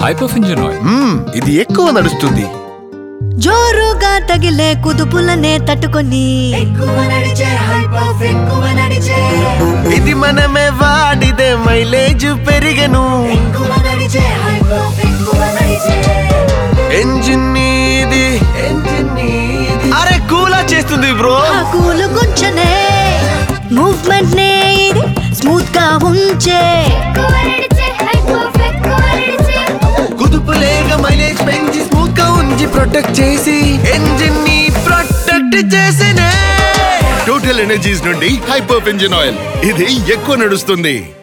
హైపర్ఫ్ engine oil. ఇది ఎక్కువ నడుస్తుంది. జోరుగా తగిలే కుదుపులనే తట్టుకొని ఇది మనమే వాడిదే మైలేజ్ పెరిగను. ఇంజిన్ ఇది అరే కూలా చేస్తుంది బ్రో. ఆ కూలు గుంచనే మూవ్మెంట్ నే ఇది స్మూత్ గా ఉంచే. కుదుపులేక మైలేజ్ పెంచి స్మూత్ గా ఉంచి ప్రొటెక్ట్ చేసి ఇంజిన్ ని ప్రొటెక్ట్ చేసినే. టోటల్ ఎనర్జీస్ నుండి హైపర్ఫ్ ఇంజిన్ ఆయిల్. ఇది ఎక్కువ నడుస్తుంది.